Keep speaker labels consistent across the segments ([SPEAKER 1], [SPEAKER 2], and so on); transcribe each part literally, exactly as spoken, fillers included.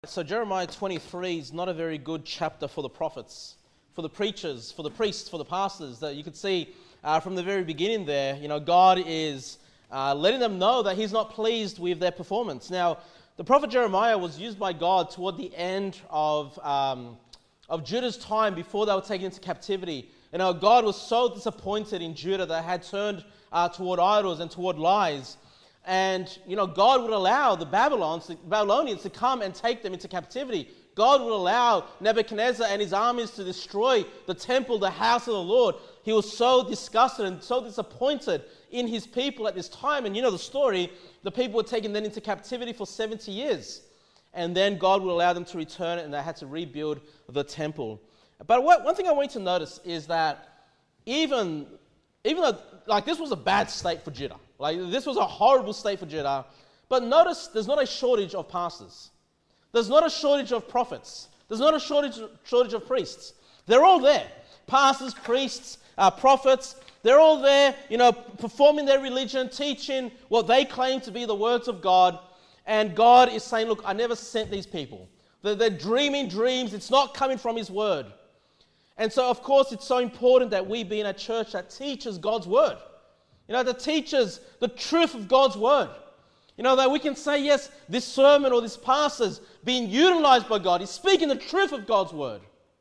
[SPEAKER 1] So Jeremiah twenty-three is not a very good chapter for the prophets, for the preachers, for the priests, for the pastors. That you could see uh, from the very beginning there, you know, God is uh, letting them know that He's not pleased with their performance. Now, the prophet Jeremiah was used by God toward the end of um, of Judah's time before they were taken into captivity. You know, God was so disappointed in Judah that had turned uh, toward idols and toward lies. And, you know, God would allow the Babylons, the Babylonians to come and take them into captivity. God would allow Nebuchadnezzar and his armies to destroy the temple, the house of the Lord. He was so disgusted and so disappointed in his people at this time. And you know the story, the people were taken then into captivity for seventy years. And then God would allow them to return and they had to rebuild the temple. But what, one thing I want you to notice is that even, even though, like, this was a bad state for Judah. Like, this was a horrible state for Judah. But notice there's not a shortage of pastors. There's not a shortage of prophets. There's not a shortage, shortage of priests. They're all there. Pastors, priests, uh, prophets, they're all there, you know, performing their religion, teaching what they claim to be the words of God. And God is saying, look, I never sent these people. They're, they're dreaming dreams. It's not coming from His word. And so, of course, it's so important that we be in a church that teaches God's word. You know, that teaches the truth of God's word. You know, that we can say, yes, this sermon or this pastor's being utilized by God. He's speaking the truth of God's word.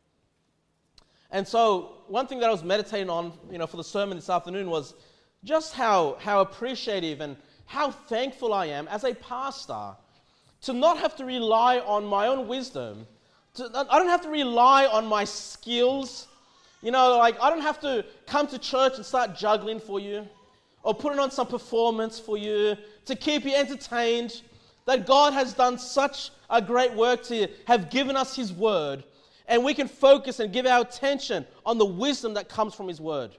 [SPEAKER 1] And so, one thing that I was meditating on, you know, for the sermon this afternoon was just how, how appreciative and how thankful I am as a pastor to not have to rely on my own wisdom. To, I don't have to rely on my skills. You know, like, I don't have to come to church and start juggling for you, or putting on some performance for you to keep you entertained. That God has done such a great work to have given us His word, and we can focus and give our attention on the wisdom that comes from His word.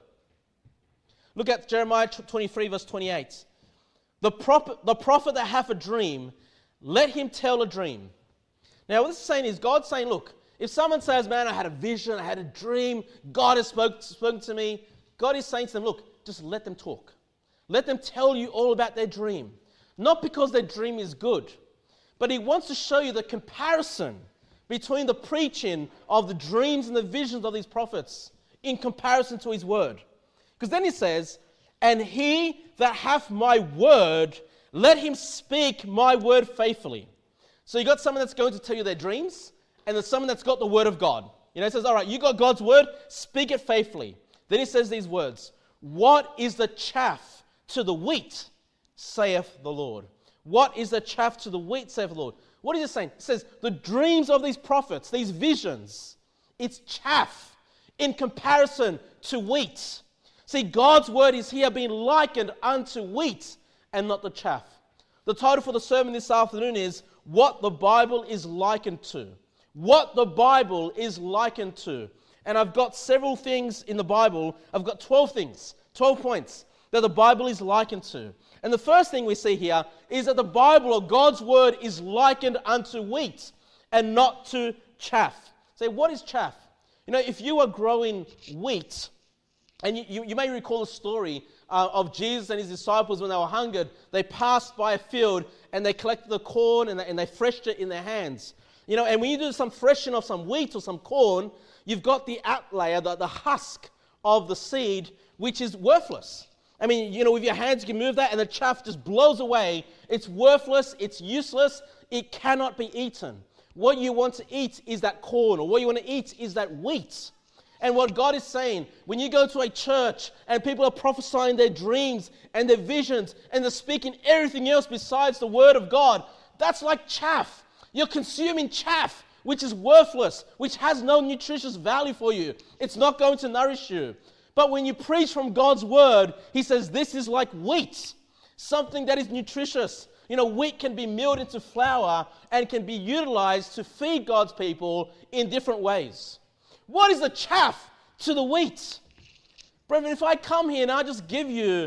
[SPEAKER 1] Look at Jeremiah twenty-three, verse twenty-eight. The prophet, the prophet that hath a dream, let him tell a dream. Now, what this is saying is, God's saying, look, if someone says, man, I had a vision, I had a dream, God has spoke, spoken to me, God is saying to them, look, just let them talk. Let them tell you all about their dream. Not because their dream is good, but He wants to show you the comparison between the preaching of the dreams and the visions of these prophets in comparison to His word. Because then He says, and he that hath my word, let him speak my word faithfully. So you got someone that's going to tell you their dreams, and there's someone that's got the word of God. You know, He says, all right, you got God's word, speak it faithfully. Then He says these words, what is the chaff to the wheat, saith the Lord? What is the chaff to the wheat, saith the Lord? What is it saying? It says, the dreams of these prophets, these visions, it's chaff in comparison to wheat. See, God's word is here being likened unto wheat and not the chaff. The title for the sermon this afternoon is, what the Bible is likened to. What the Bible is likened to. And I've got several things in the Bible. I've got twelve things, twelve points that the Bible is likened to. And the first thing we see here is that the Bible, or God's word, is likened unto wheat and not to chaff. Say, what is chaff? You know, if you are growing wheat, and you, you, you may recall the story uh, of Jesus and His disciples when they were hungered, they passed by a field and they collected the corn and they, and they threshed it in their hands. You know, and when you do some threshing of some wheat or some corn, you've got the outlayer, the, the husk of the seed, which is worthless. I mean, you know, with your hands you can move that and the chaff just blows away. It's worthless, it's useless, it cannot be eaten. What you want to eat is that corn, or what you want to eat is that wheat. And what God is saying, when you go to a church and people are prophesying their dreams and their visions and they're speaking everything else besides the word of God, that's like chaff. You're consuming chaff, which is worthless, which has no nutritious value for you. It's not going to nourish you. But when you preach from God's word, He says this is like wheat, something that is nutritious. You know, wheat can be milled into flour and can be utilized to feed God's people in different ways. What is the chaff to the wheat? Brethren, if I come here and I just give you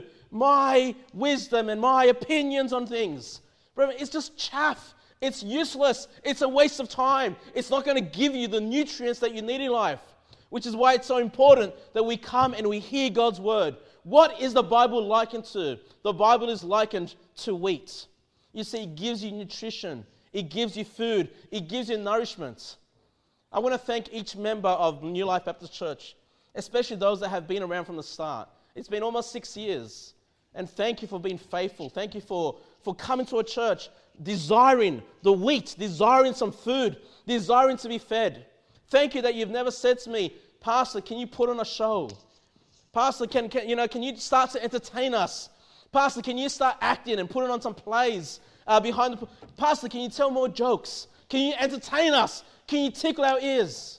[SPEAKER 1] my wisdom and my opinions on things, brethren, it's just chaff. It's useless. It's a waste of time. It's not going to give you the nutrients that you need in life. Which is why it's so important that we come and we hear God's word. What is the Bible likened to? The Bible is likened to wheat. You see, it gives you nutrition. It gives you food. It gives you nourishment. I want to thank each member of New Life Baptist Church, especially those that have been around from the start. It's been almost six years. And thank you for being faithful. Thank you for, for coming to a church, desiring the wheat, desiring some food, desiring to be fed. Thank you that you've never said to me, Pastor, can you put on a show? Pastor, can, can, you know, can you start to entertain us? Pastor, can you start acting and putting on some plays uh, behind the... Pastor, can you tell more jokes? Can you entertain us? Can you tickle our ears?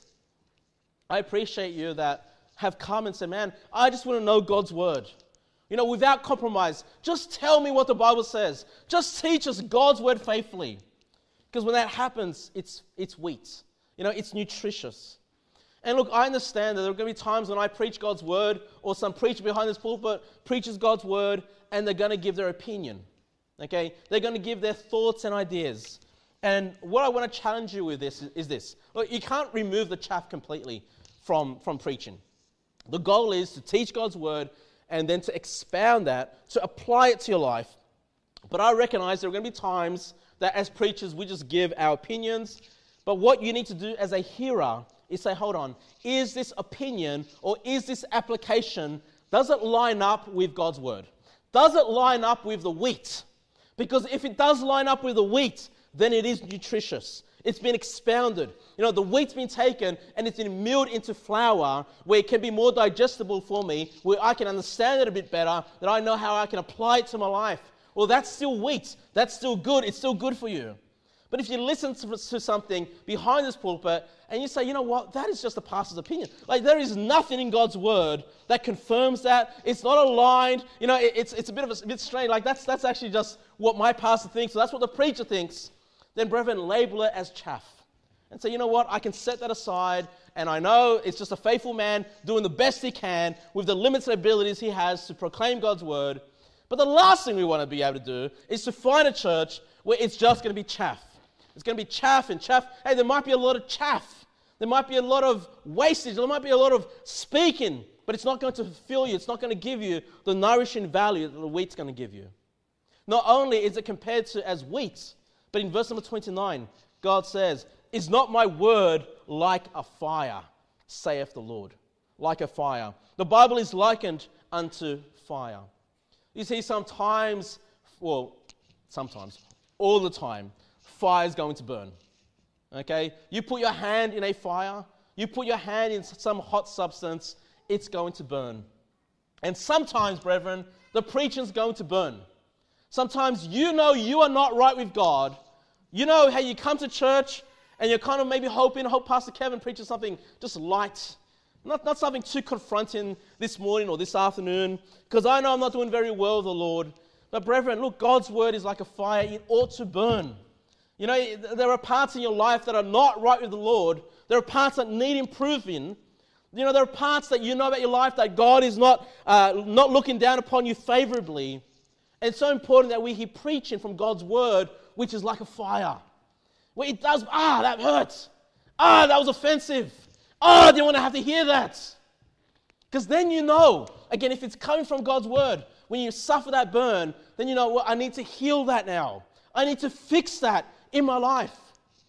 [SPEAKER 1] I appreciate you that have come and said, man, I just want to know God's word. You know, without compromise. Just tell me what the Bible says. Just teach us God's word faithfully. Because when that happens, it's it's wheat. You know, it's nutritious. And look, I understand that there are going to be times when I preach God's word, or some preacher behind this pulpit preaches God's word, and they're going to give their opinion. Okay? They're going to give their thoughts and ideas. And what I want to challenge you with this is, is this. Look, you can't remove the chaff completely from, from preaching. The goal is to teach God's word and then to expound that, to apply it to your life. But I recognize there are going to be times that as preachers we just give our opinions. But what you need to do as a hearer is say, hold on, is this opinion or is this application, does it line up with God's word? Does it line up with the wheat? Because if it does line up with the wheat, then it is nutritious. It's been expounded. You know, the wheat's been taken and it's been milled into flour where it can be more digestible for me, where I can understand it a bit better, that I know how I can apply it to my life. Well, that's still wheat. That's still good. It's still good for you. But if you listen to, to something behind this pulpit and you say, you know what, that is just a pastor's opinion. Like, there is nothing in God's word that confirms that. It's not aligned. You know, it, it's it's a bit of a, a bit strange. Like, that's that's actually just what my pastor thinks. So that's what the preacher thinks. Then, brethren, label it as chaff. And say, you know what, I can set that aside, and I know it's just a faithful man doing the best he can with the limited abilities he has to proclaim God's word. But the last thing we want to be able to do is to find a church where it's just going to be chaff. It's going to be chaff and chaff. Hey, there might be a lot of chaff. There might be a lot of wastage. There might be a lot of speaking, but it's not going to fulfill you. It's not going to give you the nourishing value that the wheat's going to give you. Not only is it compared to as wheat, but in verse number twenty-nine, God says, is not my word like a fire, saith the Lord. Like a fire. The Bible is likened unto fire. You see, sometimes, well, sometimes, all the time, fire is going to burn. Okay? You put your hand in a fire, you put your hand in some hot substance, it's going to burn. And sometimes, brethren, the preaching's going to burn. Sometimes you know you are not right with God. You know how you come to church and you're kind of maybe hoping, hope Pastor Kevin preaches something just light. Not, not something too confronting this morning or this afternoon, because I know I'm not doing very well with the Lord. But brethren, look, God's word is like a fire. It ought to burn. You know, there are parts in your life that are not right with the Lord. There are parts that need improving. You know, there are parts that you know about your life that God is not, uh, not looking down upon you favorably. And it's so important that we hear preaching from God's word, which is like a fire. Where it does, ah, that hurts. Ah, that was offensive. Ah, I didn't want to have to hear that. Because then you know, again, if it's coming from God's word, when you suffer that burn, then you know, well, I need to heal that now. I need to fix that in my life.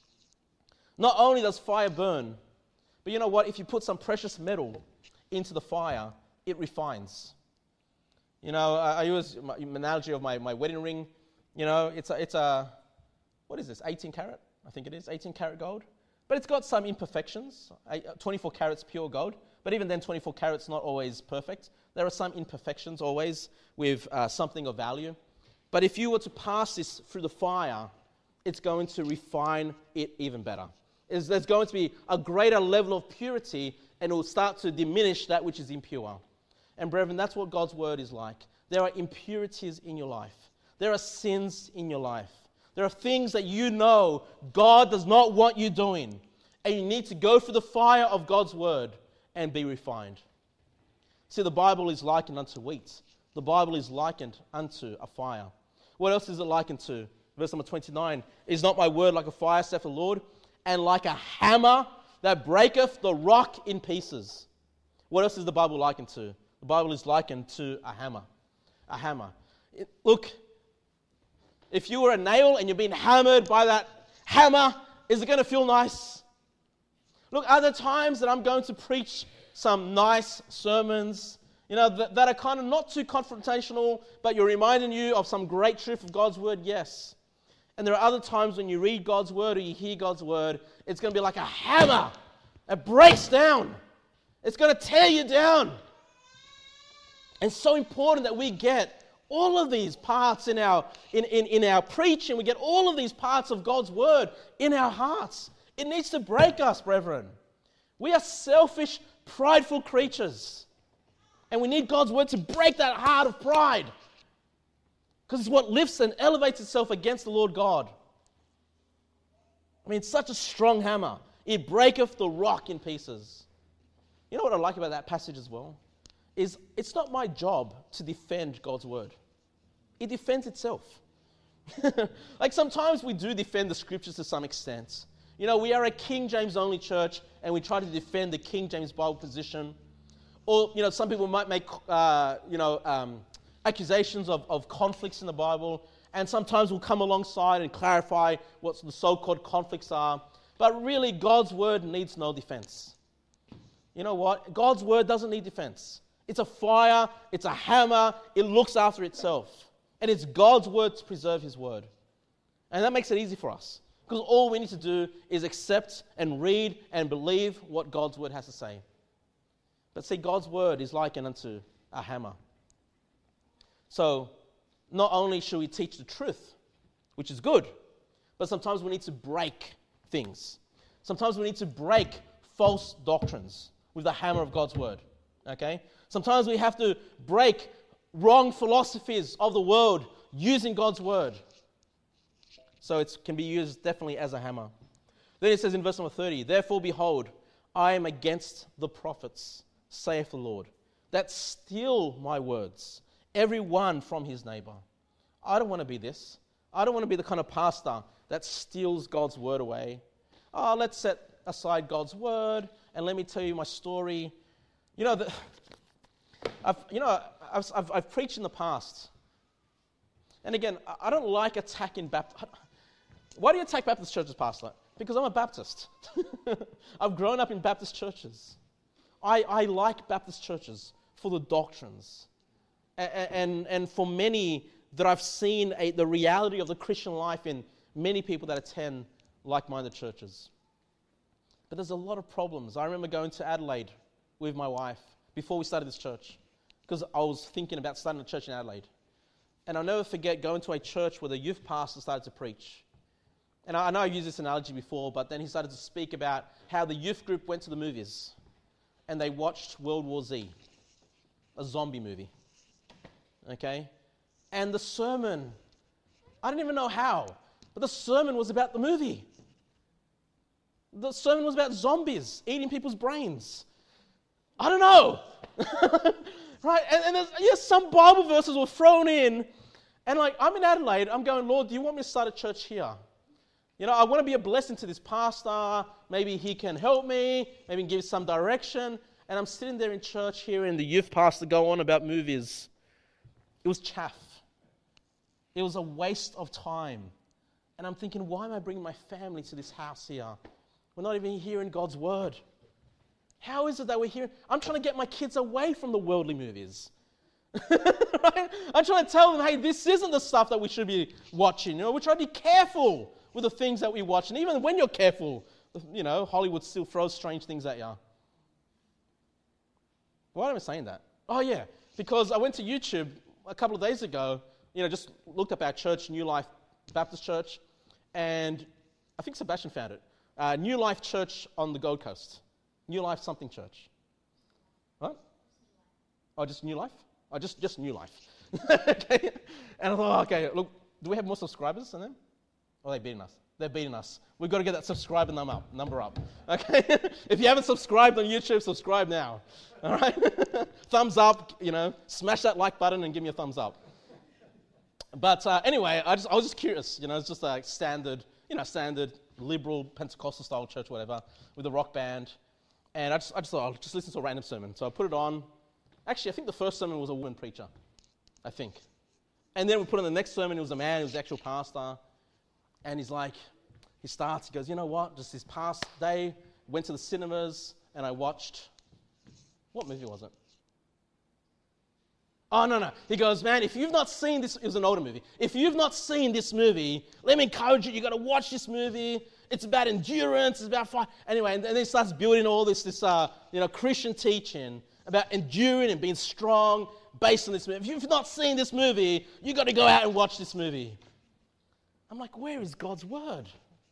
[SPEAKER 1] Not only does fire burn, but you know what? If you put some precious metal into the fire, it refines. You know, I use my analogy of my, my wedding ring. You know, it's a, it's a, what is this, eighteen karat? I think it is, eighteen karat gold. But it's got some imperfections, twenty-four carats pure gold. But even then, twenty-four carats not always perfect. There are some imperfections always with uh, something of value. But if you were to pass this through the fire, it's going to refine it even better. It's, there's going to be a greater level of purity, and it will start to diminish that which is impure. And brethren, that's what God's word is like. There are impurities in your life. There are sins in your life. There are things that you know God does not want you doing. And you need to go through the fire of God's word and be refined. See, the Bible is likened unto wheat. The Bible is likened unto a fire. What else is it likened to? Verse number twenty-nine. Is not my word like a fire, saith the Lord, and like a hammer that breaketh the rock in pieces? What else is the Bible likened to? The Bible is likened to a hammer. A hammer. It, look, if you were a nail and you're being hammered by that hammer? Is it going to feel nice? Look, are there times that I'm going to preach some nice sermons, you know, that, that are kind of not too confrontational, but you're reminding you of some great truth of God's word? Yes. And there are other times when you read God's word or you hear God's word, it's going to be like a hammer. It breaks down. It's going to tear you down. And it's so important that we get all of these parts in our, in, in, in our preaching. We get all of these parts of God's word in our hearts. It needs to break us, brethren. We are selfish, prideful creatures. And we need God's word to break that heart of pride. Because it's what lifts and elevates itself against the Lord God. I mean, it's such a strong hammer. It breaketh the rock in pieces. You know what I like about that passage as well? Is it's not my job to defend God's word. It defends itself. Like sometimes we do defend the scriptures to some extent. You know, we are a King James only church and we try to defend the King James Bible position. Or, you know, some people might make, uh, you know, um, accusations of, of conflicts in the Bible, and sometimes we'll come alongside and clarify what the so-called conflicts are. But really, God's word needs no defense. You know what? God's word doesn't need defense. It's a fire, it's a hammer, it looks after itself. And it's God's word to preserve his word. And that makes it easy for us. Because all we need to do is accept and read and believe what God's word has to say. But see, God's word is likened unto a hammer. So, not only should we teach the truth, which is good, but sometimes we need to break things. Sometimes we need to break false doctrines with the hammer of God's word. Okay? Sometimes we have to break wrong philosophies of the world using God's word. So it can be used definitely as a hammer. Then it says in verse number thirty, "Therefore, behold, I am against the prophets, saith the Lord, that steal my words, every one from his neighbor." I don't want to be this. I don't want to be the kind of pastor that steals God's word away. Oh, let's set aside God's word and let me tell you my story. You know, the, I've, you know, I've, I've, I've preached in the past. And again, I don't like attacking Baptist. Why do you attack Baptist churches, Pastor? Because I'm a Baptist. I've grown up in Baptist churches. I, I like Baptist churches for the doctrines. And, and, and for many that I've seen a, the reality of the Christian life in many people that attend like-minded churches. But there's a lot of problems. I remember going to Adelaide with my wife before we started this church because I was thinking about starting a church in Adelaide. And I'll never forget going to a church where the youth pastor started to preach. And I, I know I've used this analogy before, but then he started to speak about how the youth group went to the movies and they watched World War Z, a zombie movie. Okay? And the sermon, I don't even know how, but the sermon was about the movie. The sermon was about zombies eating people's brains. I don't know. Right? And, and there's, yes, some Bible verses were thrown in. And like, I'm in Adelaide, I'm going, Lord, do you want me to start a church here? You know, I want to be a blessing to this pastor. Maybe he can help me. Maybe give some direction. And I'm sitting there in church hearing the youth pastor go on about movies. It was chaff. It was a waste of time. And I'm thinking, why am I bringing my family to this house here? We're not even hearing God's word. How is it that we're hearing? I'm trying to get my kids away from the worldly movies. Right? I'm trying to tell them, hey, this isn't the stuff that we should be watching. You know, we try to be careful with the things that we watch. And even when you're careful, you know, Hollywood still throws strange things at you. Why am I saying that? Oh, yeah, because I went to YouTube a couple of days ago, you know, just looked up our church, New Life Baptist Church, and I think Sebastian found it. Uh, New Life Church on the Gold Coast. New Life something church. What? Oh, just New Life? Oh, just, just New Life. Okay. And I thought, okay, look, do we have more subscribers than them? Oh, they're beating us. They're beating us. We've got to get that subscriber number up. Number up. Okay? If you haven't subscribed on YouTube, subscribe now. All right? Thumbs up, you know, smash that like button and give me a thumbs up. But uh, anyway, I, just, I was just curious. You know, it's just a standard, you know, standard liberal Pentecostal style church, whatever, with a rock band. And I just, I just thought, I'll just listen to a random sermon. So I put it on. Actually, I think the first sermon was a woman preacher. I think. And then we put on the next sermon, it was a man, it was the actual pastor. And he's like, he starts, he goes, you know what, just this past day, went to the cinemas and I watched, what movie was it? Oh, no, no. He goes, man, if you've not seen this, it was an older movie. If you've not seen this movie, let me encourage you, you've got to watch this movie. It's about endurance, it's about fight. Anyway, and then he starts building all this, this uh, you know, Christian teaching about enduring and being strong based on this movie. If you've not seen this movie, you've got to go out and watch this movie. I'm like, where is God's word?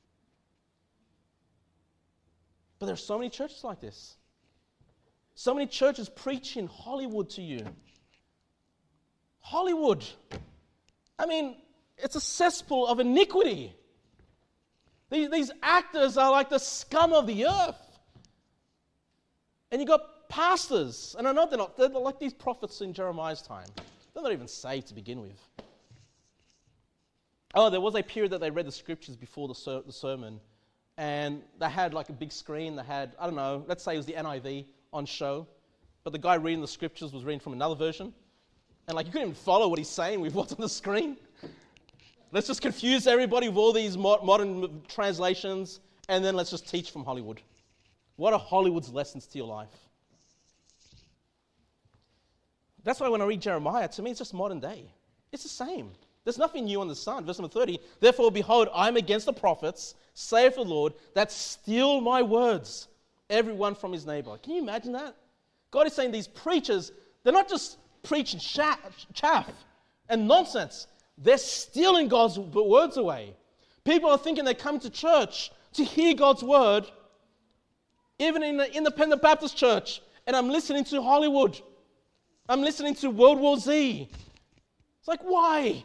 [SPEAKER 1] But there are so many churches like this. So many churches preaching Hollywood to you. Hollywood. I mean, it's a cesspool of iniquity. These, these actors are like the scum of the earth. And you've got pastors, and I know they're not, they're like these prophets in Jeremiah's time. They're not even saved to begin with. Oh, there was a period that they read the scriptures before the, ser- the sermon, and they had like a big screen. They had, I don't know, let's say it was the N I V on show, but the guy reading the scriptures was reading from another version. And like you couldn't even follow what he's saying with what's on the screen. Let's just confuse everybody with all these mo- modern translations, and then let's just teach from Hollywood. What are Hollywood's lessons to your life? That's why when I read Jeremiah, to me it's just modern day. It's the same. There's nothing new on the sun. Verse number thirty, therefore behold, I am against the prophets, saith the Lord, that steal my words, everyone from his neighbor. Can you imagine that? God is saying these preachers, they're not just preaching chaff and nonsense. They're stealing God's words away. People are thinking they come to church to hear God's word, even in the independent Baptist church, and I'm listening to Hollywood. I'm listening to World War Z. It's like, why?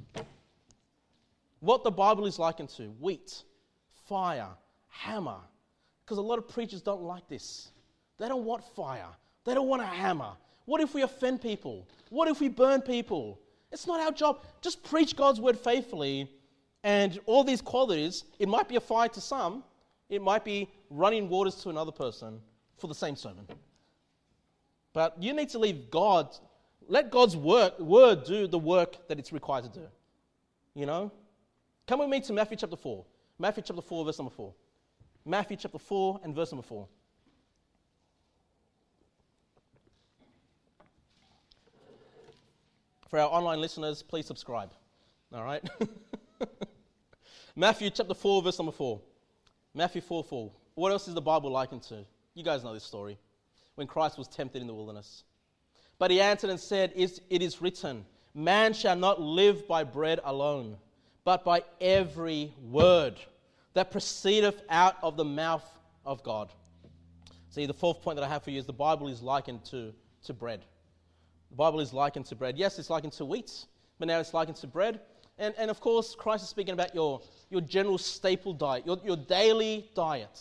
[SPEAKER 1] What the Bible is likened to, wheat, fire, hammer. Because a lot of preachers don't like this. They don't want fire. They don't want a hammer. What if we offend people? What if we burn people? It's not our job. Just preach God's word faithfully, and all these qualities, it might be a fire to some, it might be running waters to another person for the same sermon. But you need to leave God, let God's work, word do the work that it's required to do. You know? Come with me to Matthew chapter four. Matthew chapter four, verse number four. Matthew chapter four and verse number four. For our online listeners, please subscribe. All right? Matthew chapter four, verse number four. Matthew four, four. What else is the Bible likened to? You guys know this story. When Christ was tempted in the wilderness. But he answered and said, it is written, man shall not live by bread alone, but by every word that proceedeth out of the mouth of God. See, the fourth point that I have for you is the Bible is likened to, to bread. The Bible is likened to bread. Yes, it's likened to wheat, but now it's likened to bread. And, and of course, Christ is speaking about your, your general staple diet, your, your daily diet.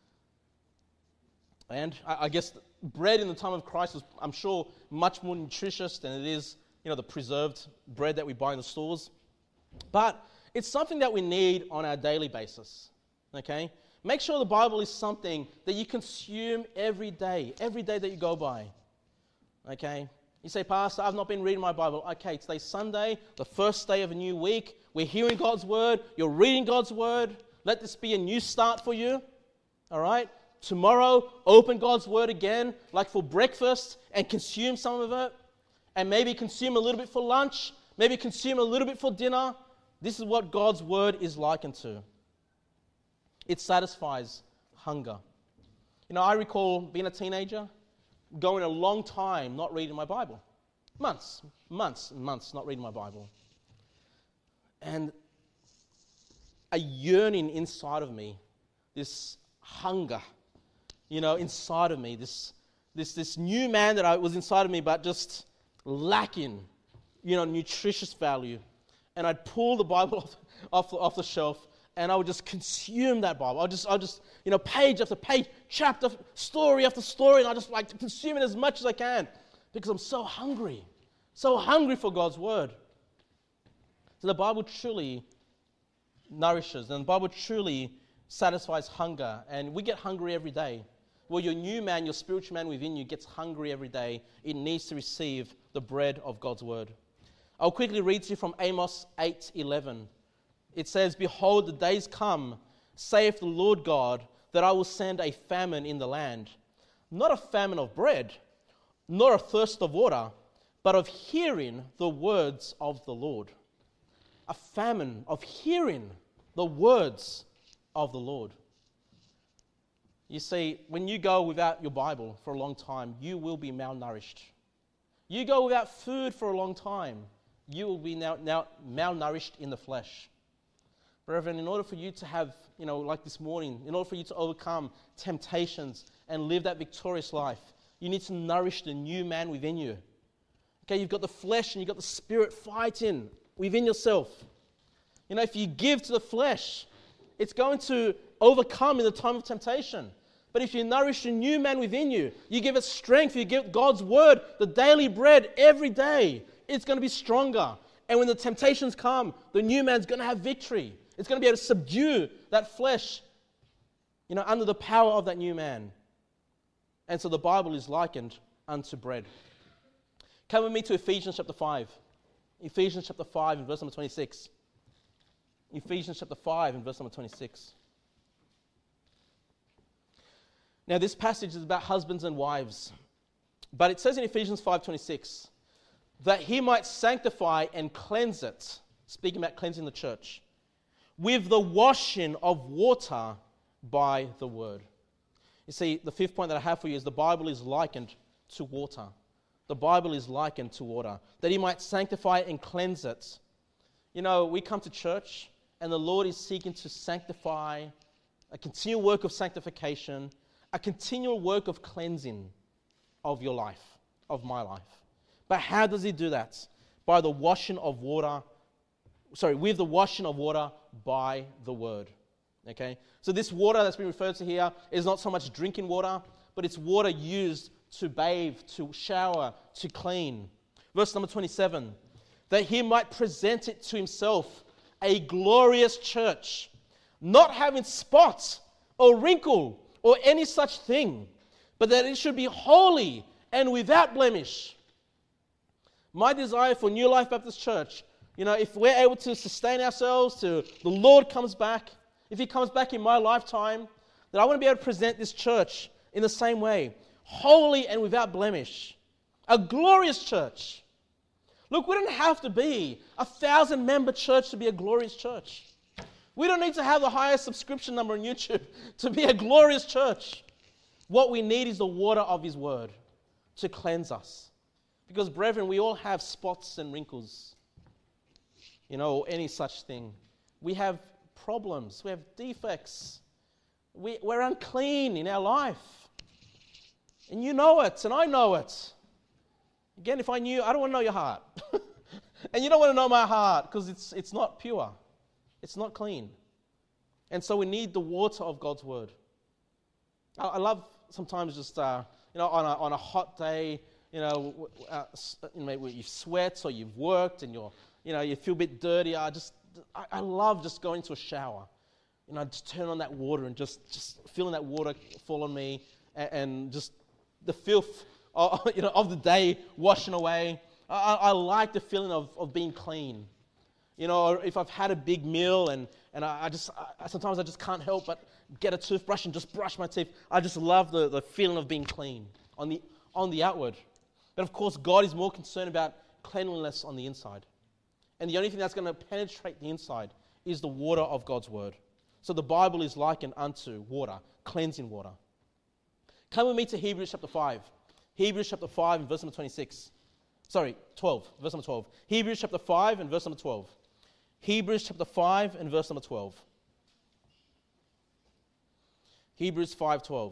[SPEAKER 1] And I, I guess bread in the time of Christ was, I'm sure, much more nutritious than it is, you know, the preserved bread that we buy in the stores. But it's something that we need on our daily basis, okay? Make sure the Bible is something that you consume every day, every day that you go by, okay? You say, Pastor, I've not been reading my Bible. Okay, today's Sunday, the first day of a new week. We're hearing God's word. You're reading God's word. Let this be a new start for you, all right? Tomorrow, open God's word again, like for breakfast, and consume some of it. And maybe consume a little bit for lunch. Maybe consume a little bit for dinner. This is what God's word is likened to. It satisfies hunger. You know, I recall being a teenager, going a long time not reading my Bible. Months, months and months not reading my Bible. And a yearning inside of me, this hunger, you know, inside of me, this this this new man that I was inside of me, but just lacking, you know, nutritious value. And I'd pull the Bible off, off, off the shelf, and I would just consume that Bible. I just, I just, you know, page after page, chapter, story after story, and I just like to consume it as much as I can because I'm so hungry, so hungry for God's word. So the Bible truly nourishes, and the Bible truly satisfies hunger, and we get hungry every day. Well, your new man, your spiritual man within you gets hungry every day. It needs to receive the bread of God's word. I'll quickly read to you from Amos eight eleven. It says, behold, the days come saith the Lord God, that I will send a famine in the land, not a famine of bread, nor a thirst of water, but of hearing the words of the Lord. A famine of hearing the words of the Lord. You see, when you go without your Bible for a long time, you will be malnourished. You go without food for a long time, you will be now, now malnourished in the flesh. Brethren, in order for you to have, you know, like this morning, in order for you to overcome temptations and live that victorious life, you need to nourish the new man within you. Okay, you've got the flesh and you've got the spirit fighting within yourself. You know, if you give to the flesh, it's going to overcome in the time of temptation. But if you nourish the new man within you, you give it strength, you give God's word, the daily bread every day, it's going to be stronger. And when the temptations come, the new man's going to have victory. It's going to be able to subdue that flesh, you know, under the power of that new man. And so the Bible is likened unto bread. Come with me to Ephesians chapter five. Ephesians chapter five and verse number twenty-six. Ephesians chapter five and verse number twenty-six. Now this passage is about husbands and wives. But it says in Ephesians five twenty-six, that he might sanctify and cleanse it, speaking about cleansing the church, with the washing of water by the word. You see, the fifth point that I have for you is the Bible is likened to water. The Bible is likened to water, that he might sanctify and cleanse it. You know, we come to church and the Lord is seeking to sanctify, a continual work of sanctification, a continual work of cleansing of your life, of my life. But how does he do that? By the washing of water, sorry, with the washing of water by the word. Okay? So this water that's been referred to here is not so much drinking water, but it's water used to bathe, to shower, to clean. Verse number twenty-seven, that he might present it to himself a glorious church, not having spot or wrinkle or any such thing, but that it should be holy and without blemish. My desire for New Life Baptist Church, you know, if we're able to sustain ourselves till the Lord comes back, if he comes back in my lifetime, that I want to be able to present this church in the same way, holy and without blemish. A glorious church. Look, we don't have to be a thousand member church to be a glorious church. We don't need to have the highest subscription number on YouTube to be a glorious church. What we need is the water of his word to cleanse us. Because, brethren, we all have spots and wrinkles, you know, or any such thing. We have problems. We have defects. We, we're unclean in our life. And you know it, and I know it. Again, if I knew, I don't want to know your heart. And you don't want to know my heart because it's it's not pure. It's not clean. And so we need the water of God's word. I, I love sometimes just, uh, you know, on a, on a hot day, you know, uh, you know, where you sweat or you've worked and you're, you know, you feel a bit dirty. I just, I, I love just going to a shower. You know, just turn on that water and just, just feeling that water fall on me and, and just the filth of, you know, of the day washing away. I, I like the feeling of, of being clean. You know, or if I've had a big meal and, and I, I just, I, sometimes I just can't help but get a toothbrush and just brush my teeth. I just love the, the feeling of being clean on the, on the outward. But of course, God is more concerned about cleanliness on the inside. And the only thing that's going to penetrate the inside is the water of God's word. So the Bible is likened unto water, cleansing water. Come with me to Hebrews chapter five. Hebrews chapter five and verse number twenty-six. Sorry, twelve, verse number twelve. Hebrews chapter five and verse number twelve. Hebrews chapter five and verse number twelve. Hebrews five twelve.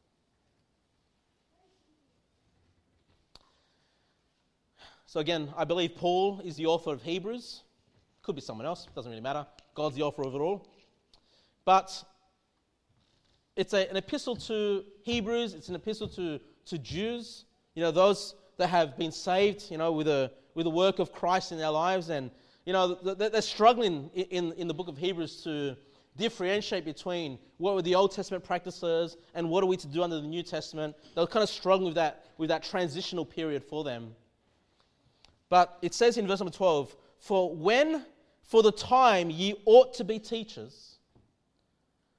[SPEAKER 1] So again, I believe Paul is the author of Hebrews. Could be someone else, doesn't really matter. God's the author of it all. But it's a, an epistle to Hebrews, it's an epistle to, to Jews, you know, those that have been saved, you know, with a with the work of Christ in their lives. And, you know, they're struggling in, in the book of Hebrews to differentiate between what were the Old Testament practices and what are we to do under the New Testament. They were kind of struggling with that, with that transitional period for them. But it says in verse number twelve, for when, for the time, ye ought to be teachers,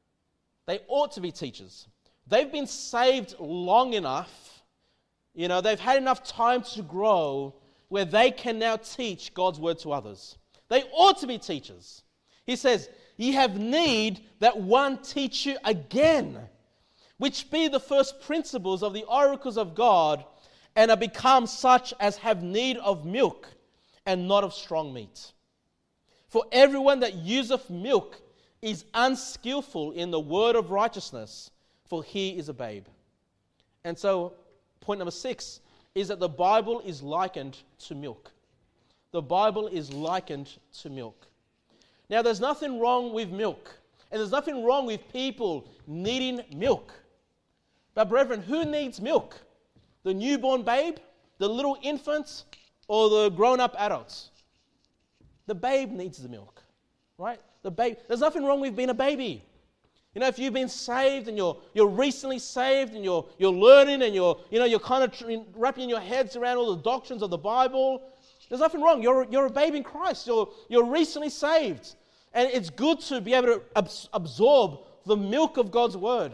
[SPEAKER 1] They ought to be teachers. They've been saved long enough, you know, they've had enough time to grow where they can now teach God's word to others. They ought to be teachers. He says, ye have need that one teach you again, which be the first principles of the oracles of God, and are become such as have need of milk, and not of strong meat. For everyone that useth milk is unskillful in the word of righteousness, for he is a babe. And so, point number six is that the Bible is likened to milk. The Bible is likened to milk. Now, there's nothing wrong with milk, and there's nothing wrong with people needing milk. But brethren, who needs milk? The newborn babe, the little infant, or the grown-up adults? The babe needs the milk, right? The babe. There's nothing wrong with being a baby. You know, if you've been saved and you're you're recently saved and you're you're learning and you're you know you're kind of tr- wrapping your heads around all the doctrines of the Bible, there's nothing wrong. You're you're a babe in Christ. You're you're recently saved, and it's good to be able to abs- absorb the milk of God's word.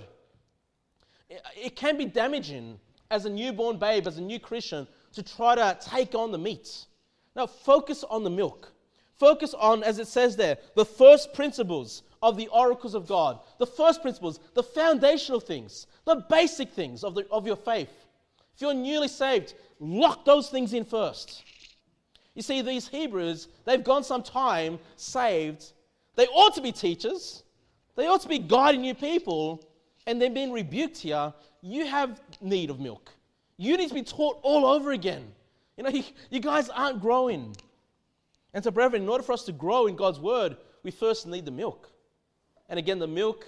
[SPEAKER 1] It, it can be damaging as a newborn babe, as a new Christian, to try to take on the meat. Now, focus on the milk. Focus on, as it says there, the first principles of the oracles of God. The first principles, the foundational things, the basic things of, the, of your faith. If you're newly saved, lock those things in first. You see, these Hebrews, they've gone some time saved. They ought to be teachers. They ought to be guiding you people. And they're being rebuked here. You have need of milk. You need to be taught all over again. You know, you, you guys aren't growing. And so, brethren, in order for us to grow in God's word, we first need the milk. And again, the milk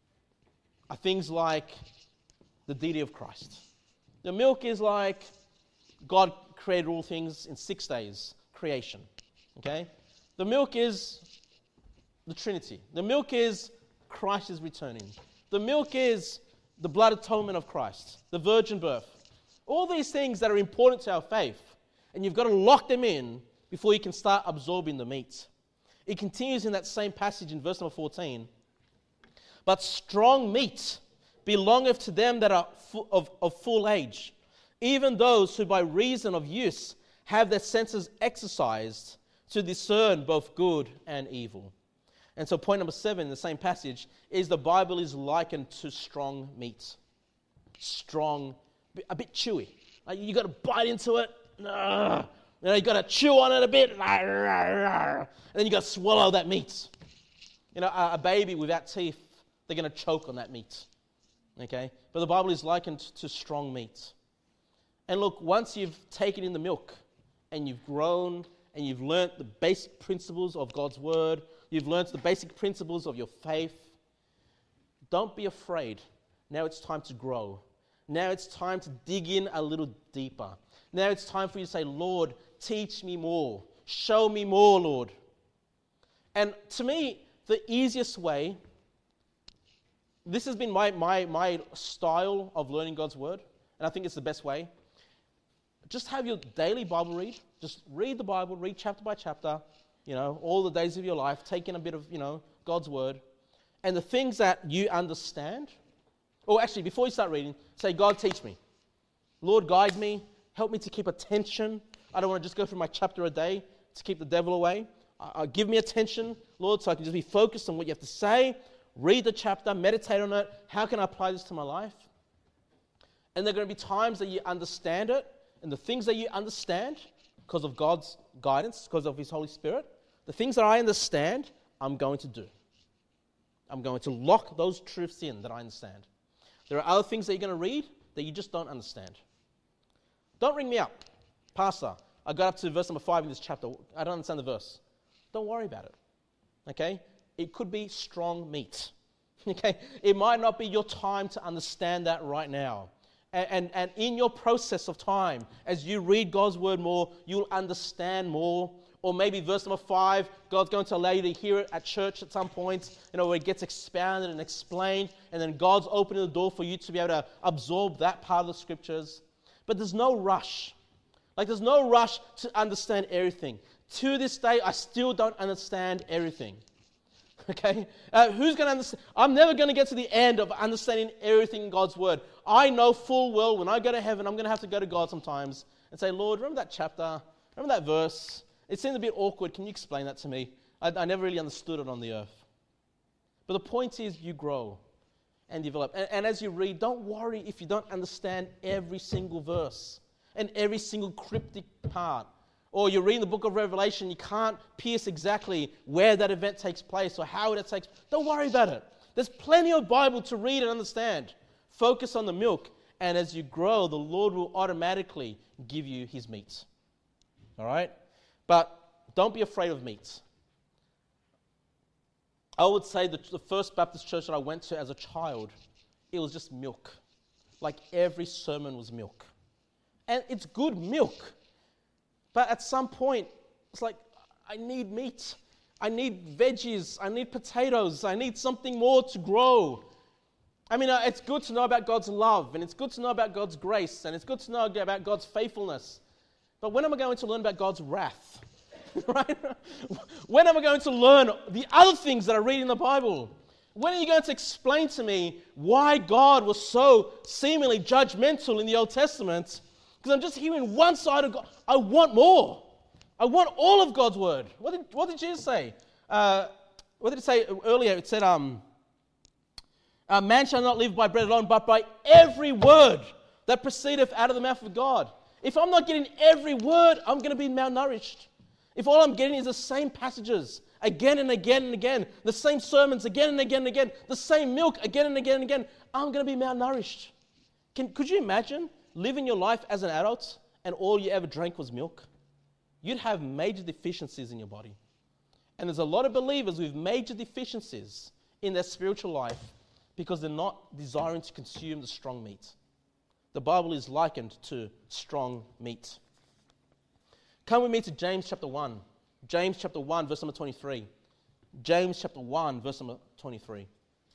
[SPEAKER 1] are things like the deity of Christ. The milk is like God created all things in six days, creation. Okay? The milk is the Trinity. The milk is Christ is returning. The milk is the blood atonement of Christ, the virgin birth. All these things that are important to our faith, and you've got to lock them in before you can start absorbing the meat. It continues in that same passage in verse number fourteen. But strong meat belongeth to them that are fu- of, of full age, even those who by reason of use have their senses exercised to discern both good and evil. And so point number seven in the same passage is the Bible is likened to strong meat. Strong, a bit chewy. Like you got to bite into it. Ugh. You know, you got to chew on it a bit. And then you got to swallow that meat. You know, a, a baby without teeth, they're going to choke on that meat. Okay? But the Bible is likened to strong meat. And look, once you've taken in the milk and you've grown and you've learnt the basic principles of God's word, you've learnt the basic principles of your faith, don't be afraid. Now it's time to grow. Now it's time to dig in a little deeper. Now it's time for you to say, Lord, teach me more. Show me more, Lord. And to me, the easiest way, this has been my, my, my style of learning God's word, and I think it's the best way. Just have your daily Bible read. Just read the Bible, read chapter by chapter, you know, all the days of your life, take in a bit of, you know, God's word. And the things that you understand, or actually, before you start reading, say, God, teach me. Lord, guide me. Help me to keep attention. I don't want to just go through my chapter a day to keep the devil away. Uh, give me attention, Lord, so I can just be focused on what you have to say. Read the chapter, meditate on it. How can I apply this to my life? And there are going to be times that you understand it, and the things that you understand, because of God's guidance, because of His Holy Spirit, the things that I understand, I'm going to do. I'm going to lock those truths in that I understand. There are other things that you're going to read that you just don't understand. Don't ring me up. Pastor, I got up to verse number five in this chapter. I don't understand the verse. Don't worry about it. Okay? It could be strong meat. Okay? It might not be your time to understand that right now. And, and, and in your process of time, as you read God's word more, you'll understand more. Or maybe verse number five, God's going to allow you to hear it at church at some point, you know, where it gets expounded and explained, and then God's opening the door for you to be able to absorb that part of the scriptures. But there's no rush. Like there's no rush to understand everything. To this day, I still don't understand everything. Okay? Uh, who's going to understand? I'm never going to get to the end of understanding everything in God's word. I know full well when I go to heaven, I'm going to have to go to God sometimes and say, Lord, remember that chapter? Remember that verse? It seems a bit awkward. Can you explain that to me? I, I never really understood it on the earth. But the point is, you grow and develop. And, and as you read, don't worry if you don't understand every single verse and every single cryptic part. Or you're reading the book of Revelation, you can't pierce exactly where that event takes place or how it takes place. Don't worry about it. There's plenty of Bible to read and understand. Focus on the milk, and as you grow, the Lord will automatically give you his meat. All right? But don't be afraid of meat. I would say that the first Baptist church that I went to as a child, it was just milk. Like every sermon was milk. And it's good milk. But at some point, it's like, I need meat. I need veggies. I need potatoes. I need something more to grow. I mean, uh, it's good to know about God's love, and it's good to know about God's grace, and it's good to know about God's faithfulness. But when am I going to learn about God's wrath? Right? When am I going to learn the other things that I read in the Bible? When are you going to explain to me why God was so seemingly judgmental in the Old Testament? Because I'm just hearing one side of God. I want more. I want all of God's word. What did, what did Jesus say? Uh, what did it say earlier? It said, um, uh, man shall not live by bread alone, but by every word that proceedeth out of the mouth of God. If I'm not getting every word, I'm going to be malnourished. If all I'm getting is the same passages again and again and again, the same sermons again and again and again, the same milk again and again and again, I'm going to be malnourished. Can, could you imagine living your life as an adult and all you ever drank was milk? You'd have major deficiencies in your body. And there's a lot of believers with major deficiencies in their spiritual life because they're not desiring to consume the strong meat. The Bible is likened to strong meat. Come with me to James chapter one. James chapter one, verse number twenty-three. James chapter one, verse number twenty-three.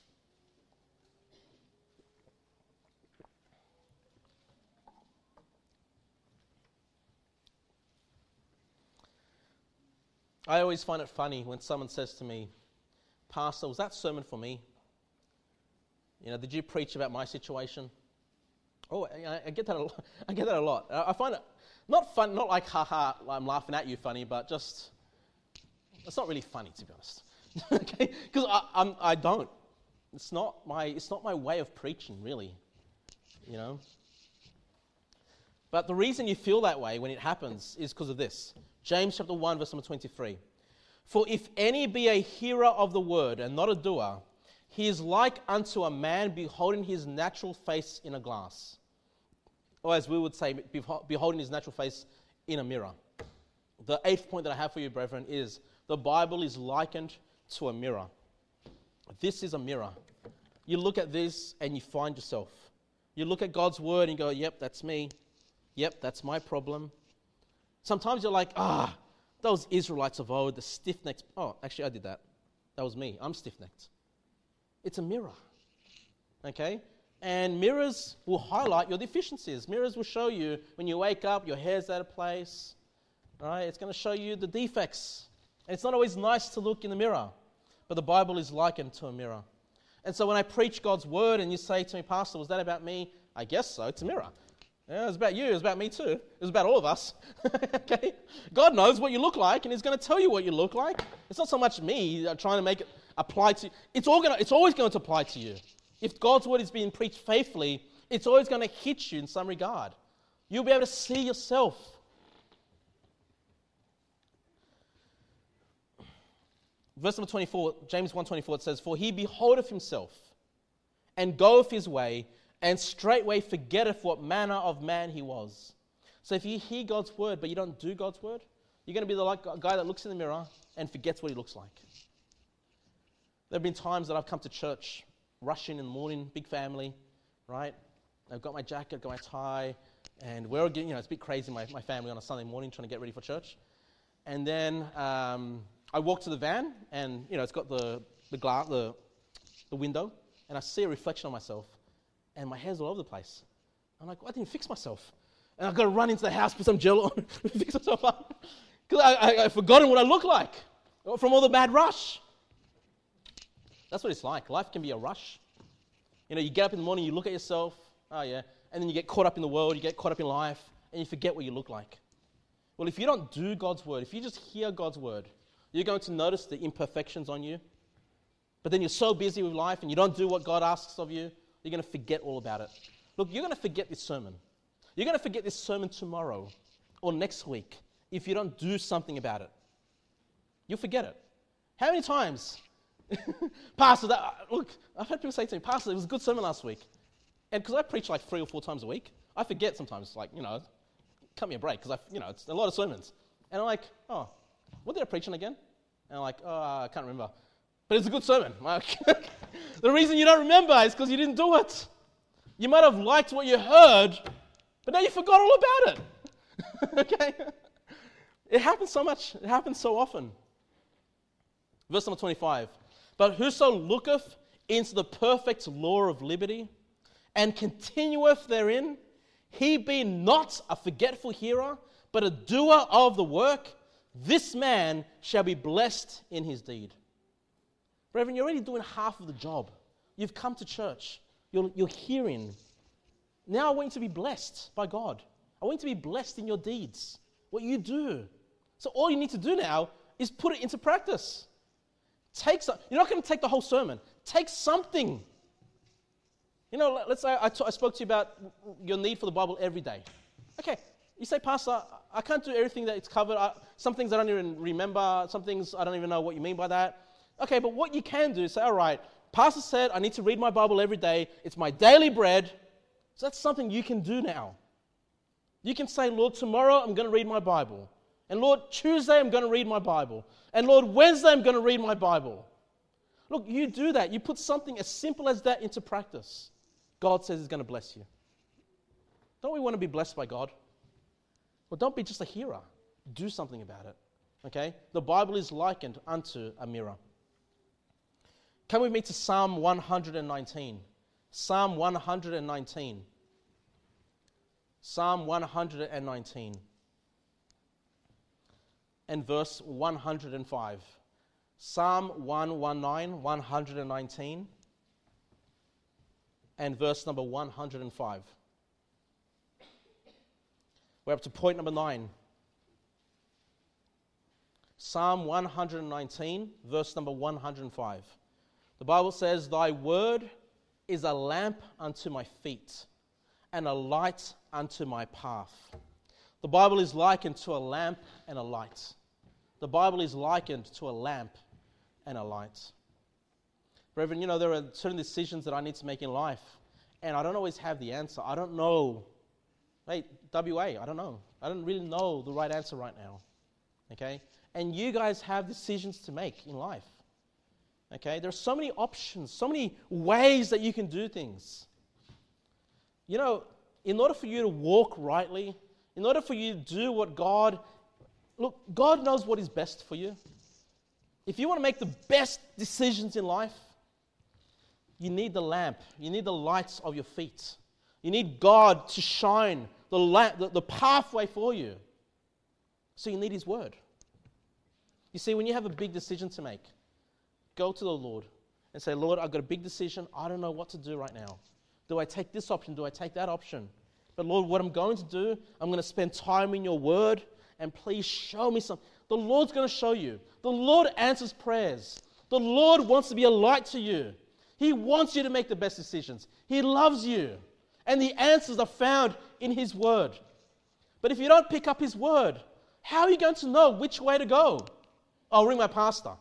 [SPEAKER 1] I always find it funny when someone says to me, Pastor, was that sermon for me? You know, did you preach about my situation? Oh, I, I get that a lot. I get that a lot. I find it not fun, not like, haha, I'm laughing at you funny, but just, it's not really funny, to be honest. Okay? Because I, I'm, I don't. It's not my, it's not my way of preaching, really. You know? But the reason you feel that way when it happens is because of this. James chapter one, verse number twenty-three. For if any be a hearer of the word and not a doer, he is like unto a man beholding his natural face in a glass. Or as we would say, beholding his natural face in a mirror. The eighth point that I have for you, brethren, is the Bible is likened to a mirror. This is a mirror. You look at this and you find yourself. You look at God's word and you go, yep, that's me. Yep, that's my problem. Sometimes you're like, ah, those Israelites of old, the stiff-necked. Oh, actually, I did that. That was me. I'm stiff-necked. It's a mirror. Okay? And mirrors will highlight your deficiencies. Mirrors will show you when you wake up, your hair's out of place. Right? It's going to show you the defects. And it's not always nice to look in the mirror. But the Bible is likened to a mirror. And so when I preach God's word and you say to me, Pastor, was that about me? I guess so. It's a mirror. Yeah, it was about you. It was about me too. It was about all of us. Okay? God knows what you look like, and He's going to tell you what you look like. It's not so much me trying to make it apply to you. It's, all gonna, it's always going to apply to you. If God's word is being preached faithfully, it's always going to hit you in some regard. You'll be able to see yourself. Verse number twenty-four, James one twenty-four, it says, For he beholdeth himself, and goeth his way, and straightway forgetteth what manner of man he was. So if you hear God's word, but you don't do God's word, you're going to be the like guy that looks in the mirror and forgets what he looks like. There have been times that I've come to church, rushing in the morning, big family, right? I've got my jacket, got my tie, and we're all getting, you know, it's a bit crazy, my, my family on a Sunday morning trying to get ready for church. And then um, I walk to the van, and, you know, it's got the the glass, the, the window, and I see a reflection of myself. And my hair's all over the place. I'm like, well, I didn't fix myself. And I've got to run into the house, put some gel on, fix myself up. Because I, I, I've forgotten what I look like from all the bad rush. That's what it's like. Life can be a rush. You know, you get up in the morning, you look at yourself, oh yeah, and then you get caught up in the world, you get caught up in life, and you forget what you look like. Well, if you don't do God's word, if you just hear God's word, you're going to notice the imperfections on you. But then you're so busy with life and you don't do what God asks of you, you're going to forget all about it. Look, you're going to forget this sermon. You're going to forget this sermon tomorrow or next week if you don't do something about it. You'll forget it. How many times? Pastor, that, look, I've had people say to me, Pastor, it was a good sermon last week. And because I preach like three or four times a week, I forget sometimes, like, you know, cut me a break because, I, you know, it's a lot of sermons. And I'm like, oh, what did I preach on again? And I'm like, oh, I can't remember. But it's a good sermon. Like, the reason you don't remember is because you didn't do it. You might have liked what you heard, but now you forgot all about it. Okay? It happens so much. It happens so often. Verse number twenty-five. But whoso looketh into the perfect law of liberty, and continueth therein, he be not a forgetful hearer, but a doer of the work, this man shall be blessed in his deed. Brethren, you're already doing half of the job. You've come to church. You're, you're hearing. Now I want you to be blessed by God. I want you to be blessed in your deeds, what you do. So all you need to do now is put it into practice. Take some, you're not going to take the whole sermon. Take something. You know, let's say I, t- I spoke to you about your need for the Bible every day. Okay, you say, Pastor, I can't do everything that it's covered. I, some things I don't even remember. Some things I don't even know what you mean by that. Okay, but what you can do is say, all right, Pastor said I need to read my Bible every day. It's my daily bread. So that's something you can do now. You can say, Lord, tomorrow I'm going to read my Bible. And Lord, Tuesday I'm going to read my Bible. And Lord, Wednesday I'm going to read my Bible. Look, you do that. You put something as simple as that into practice. God says He's going to bless you. Don't we want to be blessed by God? Well, don't be just a hearer. Do something about it. Okay? The Bible is likened unto a mirror. Come with me to Psalm one nineteen. Psalm one nineteen. Psalm one nineteen. And verse one hundred five. Psalm one nineteen, one nineteen. And verse number one hundred five. We're up to point number nine. Psalm one nineteen, verse number one hundred five. The Bible says, Thy word is a lamp unto my feet and a light unto my path. The Bible is likened to a lamp and a light. The Bible is likened to a lamp and a light. Brethren, you know, there are certain decisions that I need to make in life, and I don't always have the answer. I don't know. Hey, W A, I don't know. I don't really know the right answer right now. Okay? And you guys have decisions to make in life. Okay? There are so many options, so many ways that you can do things. You know, in order for you to walk rightly, in order for you to do what God, look, God knows what is best for you. If you want to make the best decisions in life, you need the lamp. You need the lights of your feet. You need God to shine the, lamp, the, the pathway for you. So you need His word. You see, when you have a big decision to make, go to the Lord and say, Lord, I've got a big decision. I don't know what to do right now. Do I take this option? Do I take that option? But Lord, what I'm going to do, I'm going to spend time in your word, and please show me something. The Lord's going to show you. The Lord answers prayers. The Lord wants to be a light to you. He wants you to make the best decisions. He loves you. And the answers are found in His word. But if you don't pick up His word, how are you going to know which way to go? I'll ring my pastor.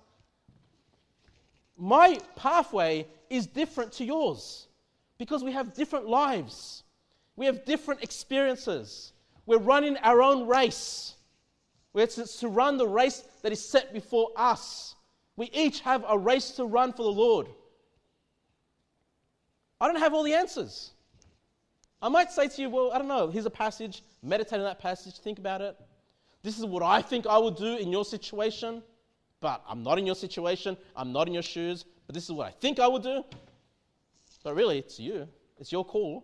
[SPEAKER 1] My pathway is different to yours because we have different lives. We have different experiences. We're running our own race. We're to run the race that is set before us. We each have a race to run for the Lord. I don't have all the answers. I might say to you, well, I don't know, here's a passage, meditate on that passage, think about it. This is what I think I would do in your situation, but I'm not in your situation, I'm not in your shoes, but this is what I think I would do. But really, it's you. It's your call.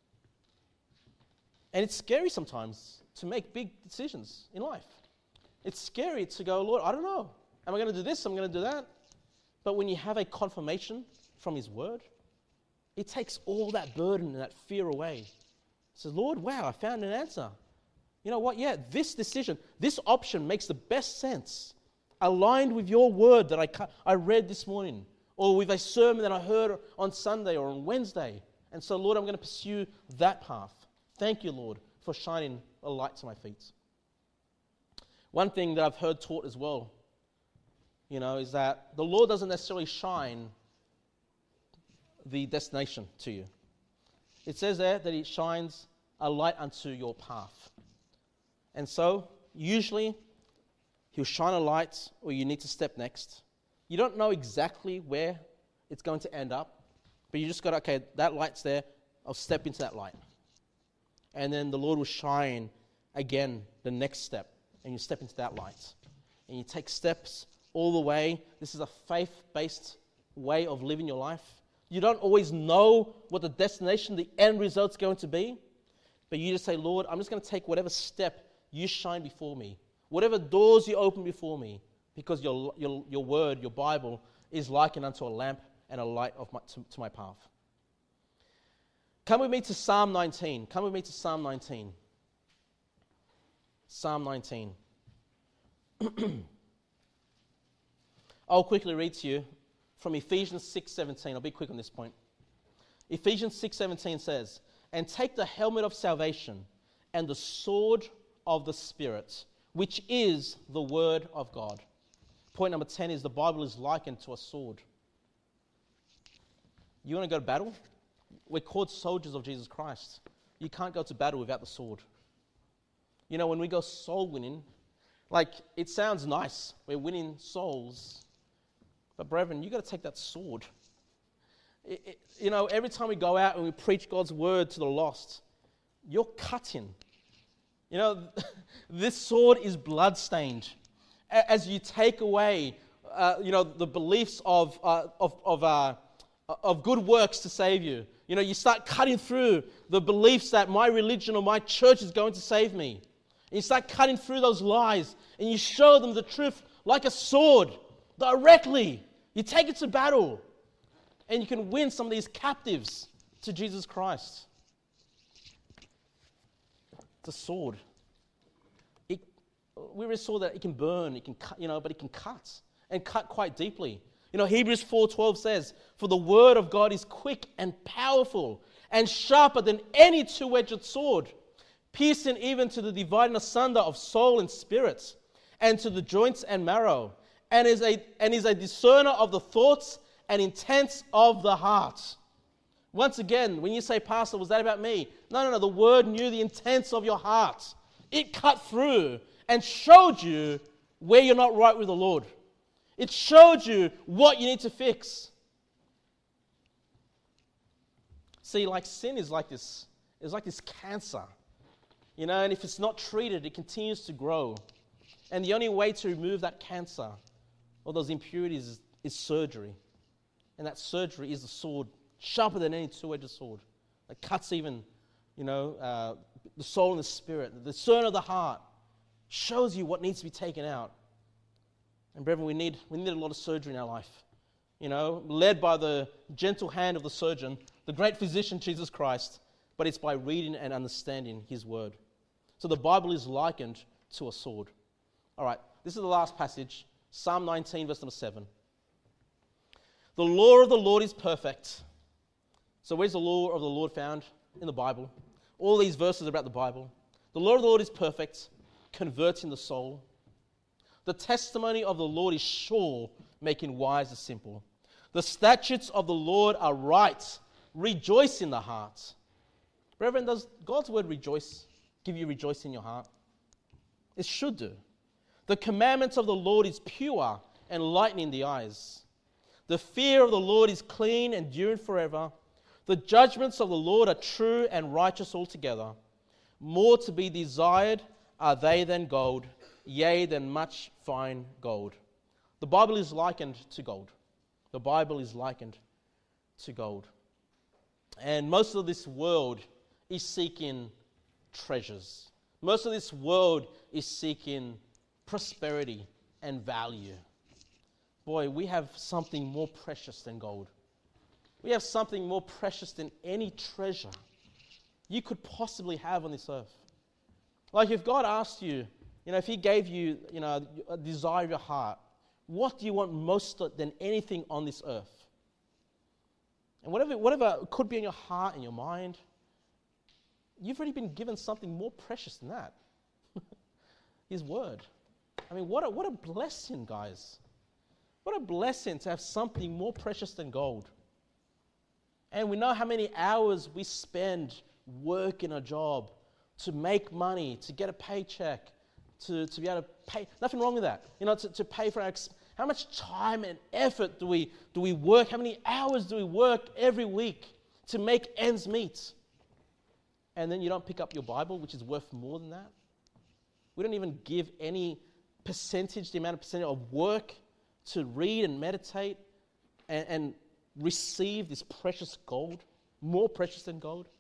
[SPEAKER 1] And it's scary sometimes to make big decisions in life. It's scary to go, Lord, I don't know. Am I going to do this? Am I going to do that? But when you have a confirmation from his word, it takes all that burden and that fear away. It says, Lord, wow, I found an answer. You know what? Yeah, this decision, this option makes the best sense, aligned with your word that I, I read this morning, or with a sermon that I heard on Sunday or on Wednesday. And so, Lord, I'm going to pursue that path. Thank you, Lord, for shining a light to my feet. One thing that I've heard taught as well, you know, is that the Lord doesn't necessarily shine the destination to you. It says there that he shines a light unto your path. And so, usually, he'll shine a light where you need to step next. You don't know exactly where it's going to end up, but you just got, okay, that light's there, I'll step into that light. And then the Lord will shine again the next step, and you step into that light. And you take steps all the way. This is a faith-based way of living your life. You don't always know what the destination, the end result's going to be, but you just say, Lord, I'm just going to take whatever step you shine before me, whatever doors you open before me, because your your your word, your Bible, is likened unto a lamp and a light of my, to, to my path. Come with me to Psalm nineteen. Come with me to Psalm nineteen. Psalm nineteen. I'll quickly read to you from Ephesians six seventeen. I'll be quick on this point. Ephesians six seventeen says, "And take the helmet of salvation and the sword of the Spirit, which is the word of God." Point number ten is the Bible is likened to a sword. You want to go to battle? We're called soldiers of Jesus Christ. You can't go to battle without the sword. You know, when we go soul winning, like, it sounds nice. We're winning souls. But brethren, you got to take that sword. It, it, you know, every time we go out and we preach God's word to the lost, you're cutting. You know, this sword is blood-stained. As you take away, uh, you know, the beliefs of uh, of of, uh, of good works to save you. You know, you start cutting through the beliefs that my religion or my church is going to save me. And you start cutting through those lies, and you show them the truth like a sword, directly. You take it to battle, and you can win some of these captives to Jesus Christ. It's a sword. It, we already saw that it can burn, it can cut, you know, but it can cut, and cut quite deeply. You know, Hebrews four twelve says, "For the word of God is quick and powerful, and sharper than any two-edged sword, piercing even to the dividing asunder of soul and spirit, and to the joints and marrow, and is a and is a discerner of the thoughts and intents of the heart." Once again, when you say, "Pastor, was that about me?" No, no, no. The word knew the intents of your heart. It cut through and showed you where you're not right with the Lord. It showed you what you need to fix. See, like sin is like this, it's like this cancer. You know, and if it's not treated, it continues to grow. And the only way to remove that cancer or those impurities is, is surgery. And that surgery is the sword, sharper than any two-edged sword. That cuts even, you know, uh, the soul and the spirit. The discerner of the heart shows you what needs to be taken out. And brethren, we need we need a lot of surgery in our life. You know, led by the gentle hand of the surgeon, the great physician, Jesus Christ. But it's by reading and understanding his word. So the Bible is likened to a sword. All right, this is the last passage, Psalm nineteen, verse number seven. "The law of the Lord is perfect." So where's the law of the Lord found? In the Bible. All these verses are about the Bible. "The law of the Lord is perfect, converting the soul. The testimony of the Lord is sure, making wise the simple. The statutes of the Lord are right, rejoice in the heart." Brethren, does God's word rejoice, give you rejoice in your heart? It should do. "The commandments of the Lord is pure, enlightening the eyes. The fear of the Lord is clean, enduring forever. The judgments of the Lord are true and righteous altogether. More to be desired are they than gold, yea, than much fine gold." The Bible is likened to gold. The Bible is likened to gold. And most of this world is seeking treasures. Most of this world is seeking prosperity and value. boy, we have something more precious than gold. We have something more precious than any treasure you could possibly have on this earth. Like if God asked you, you know, if He gave you, you know, a desire of your heart, what do you want most than anything on this earth? And whatever, whatever could be in your heart and your mind, you've already been given something more precious than that. His Word. I mean, what a, what a blessing, guys. What a blessing to have something more precious than gold. And we know how many hours we spend working a job to make money, to get a paycheck, to, to be able to pay. Nothing wrong with that. You know, to, to pay for our expenses. How much time and effort do we do we work? How many hours do we work every week to make ends meet? And then you don't pick up your Bible, which is worth more than that. We don't even give any percentage, the amount of percentage of work to read and meditate and, and receive this precious gold, more precious than gold.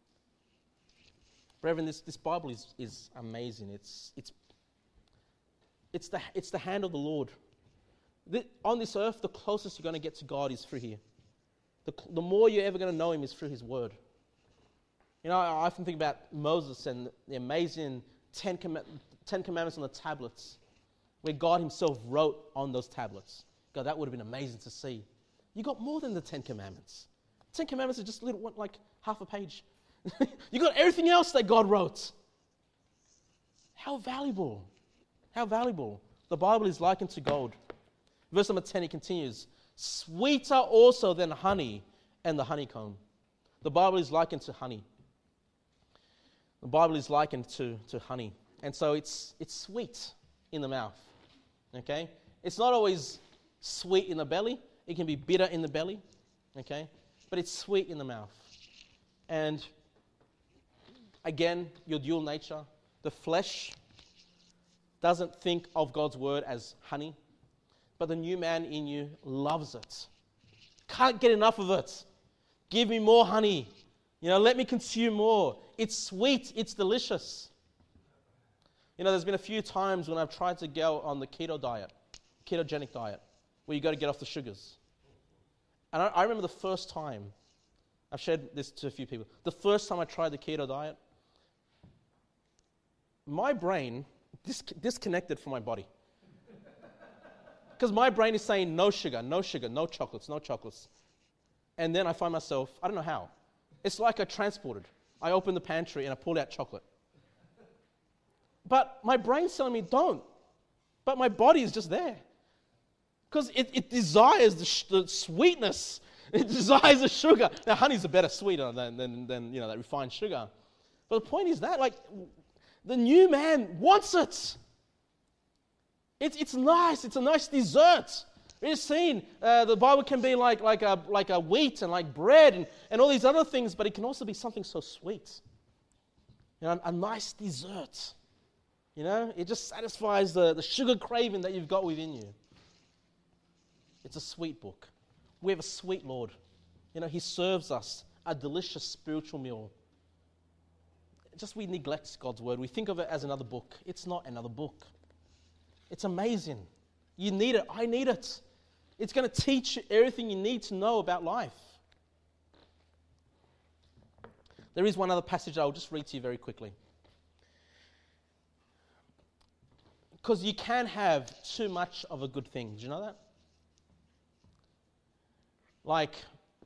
[SPEAKER 1] Brethren, this, this Bible is, is amazing. It's, it's, it's, the, it's the hand of the Lord. The, on this earth, the closest you're going to get to God is through here. The, the more you're ever going to know Him is through His Word. You know, I often think about Moses and the amazing Ten, Com- Ten Commandments on the tablets, where God Himself wrote on those tablets. God, that would have been amazing to see. You got more than the Ten Commandments. Ten Commandments are just little, what, like half a page. You got everything else that God wrote. How valuable. How valuable. The Bible is likened to gold. Verse number ten, he continues, sweeter also than honey and the honeycomb. The Bible is likened to honey. The Bible is likened to, to honey. And so it's it's sweet in the mouth. Okay? It's not always sweet in the belly. It can be bitter in the belly. Okay? But it's sweet in the mouth. And again, your dual nature. The flesh doesn't think of God's word as honey. But the new man in you loves it. Can't get enough of it. Give me more honey. You know, let me consume more. It's sweet. It's delicious. You know, there's been a few times when I've tried to go on the keto diet, ketogenic diet, where you got to get off the sugars. And I, I remember the first time, I've shared this to a few people, the first time I tried the keto diet, my brain dis- disconnected from my body. Because my brain is saying no sugar, no sugar, no chocolates, no chocolates. And then I find myself, I don't know how. It's like I transported. I opened the pantry and I pulled out chocolate. But my brain's telling me don't. But my body is just there. Because it, it desires the, sh- the sweetness. It desires the sugar. Now, honey's a better sweeter than, than, than you know, that refined sugar. But the point is that, like, the new man wants it. It's it's nice. It's a nice dessert. We've seen uh, the Bible can be like like a like a wheat and like bread and, and all these other things, but it can also be something so sweet. You know, a, a nice dessert. You know, it just satisfies the, the sugar craving that you've got within you. It's a sweet book. We have a sweet Lord. You know, He serves us a delicious spiritual meal. Just we neglect God's word. We think of it as another book. It's not another book. It's amazing. You need it. I need it. It's going to teach you everything you need to know about life. There is one other passage I'll just read to you very quickly. Because you can have too much of a good thing. Do you know that? Like,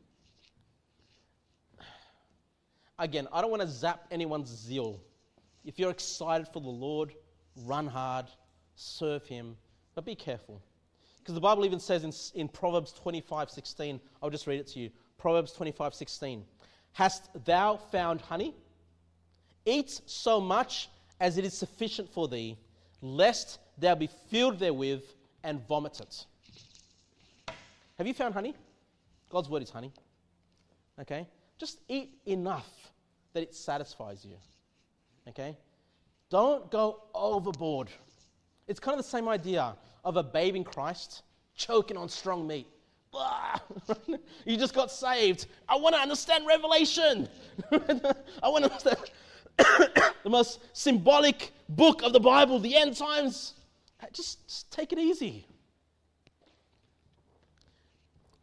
[SPEAKER 1] again, I don't want to zap anyone's zeal. If you're excited for the Lord, run hard, serve Him, but be careful. Because the Bible even says in, in Proverbs twenty-five sixteen, I'll just read it to you. Proverbs twenty-five sixteen. Hast thou found honey? Eat so much as it is sufficient for thee, lest thou be filled therewith and vomit it. Have you found honey? God's word is honey. Okay? Just eat enough that it satisfies you. Okay? Don't go overboard. It's kind of the same idea of a babe in Christ choking on strong meat. You just got saved. I want to understand Revelation. I want to understand the most symbolic book of the Bible, the end times. Just, just take it easy.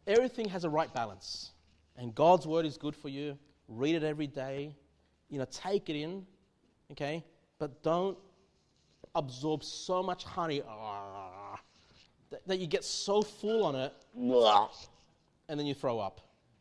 [SPEAKER 1] everything has a right balance. And God's word is good for you. Read it every day. You know, take it in, okay? But don't absorb so much honey uh, that, that you get so full on it, and then you throw up.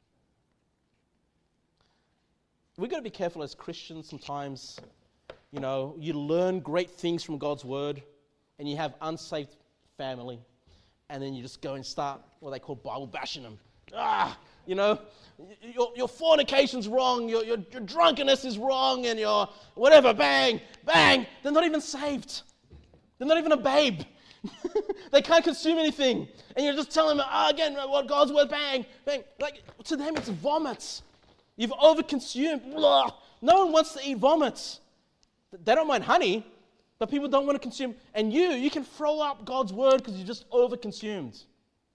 [SPEAKER 1] We've got to be careful as Christians sometimes. You know, you learn great things from God's word, and you have unsaved family, and then you just go and start what they call Bible bashing them. Ah, you know, your, your fornication's wrong, your, your, your drunkenness is wrong, and your whatever, bang, bang. They're not even saved. They're not even a babe. They can't consume anything. And you're just telling them, ah, again, what God's word, bang, bang. Like, to them, it's vomit. You've overconsumed. Blah. No one wants to eat vomit. They don't mind honey, but people don't want to consume. And you, you can throw up God's word because you just overconsumed.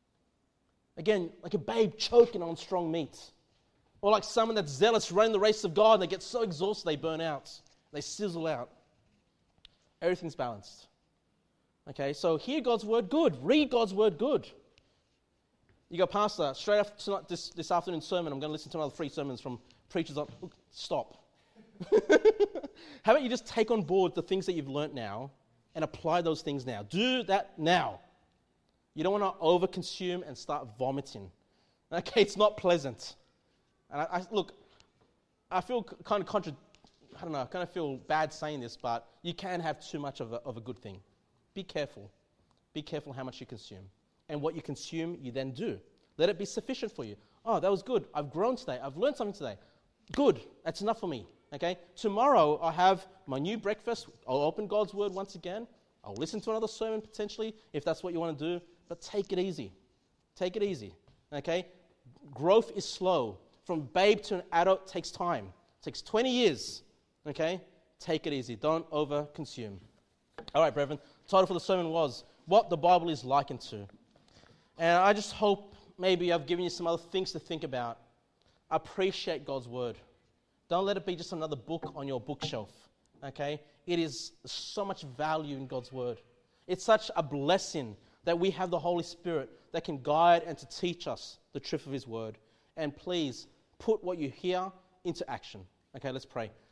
[SPEAKER 1] Again, like a babe choking on strong meat. Or like someone that's zealous running the race of God, and they get so exhausted they burn out. They sizzle out. Everything's balanced. Okay, so hear God's word, good. Read God's word, good. You go, Pastor, straight after tonight, this, this afternoon sermon, I'm going to listen to another three sermons from preachers on... Look, stop. How about you just take on board the things that you've learnt now and apply those things now? Do that now. You don't want to overconsume and start vomiting. Okay, it's not pleasant. And I, I look, I feel kind of contra, I don't know, I kind of feel bad saying this, but you can have too much of a, of a good thing. Be careful. Be careful how much you consume. And what you consume, you then do. Let it be sufficient for you. Oh, that was good. I've grown today. I've learned something today. Good. That's enough for me. Okay? Tomorrow, I'll have my new breakfast. I'll open God's word once again. I'll listen to another sermon potentially, if that's what you want to do. But take it easy. Take it easy. Okay? Growth is slow. From babe to an adult takes time. It takes twenty years. Okay? Take it easy. Don't over-consume. All right, brethren. The title for the sermon was, What the Bible is Likened to. And I just hope maybe I've given you some other things to think about. Appreciate God's word. Don't let it be just another book on your bookshelf. Okay? It is so much value in God's word. It's such a blessing that we have the Holy Spirit that can guide and to teach us the truth of his word. And please, put what you hear into action. Okay, let's pray.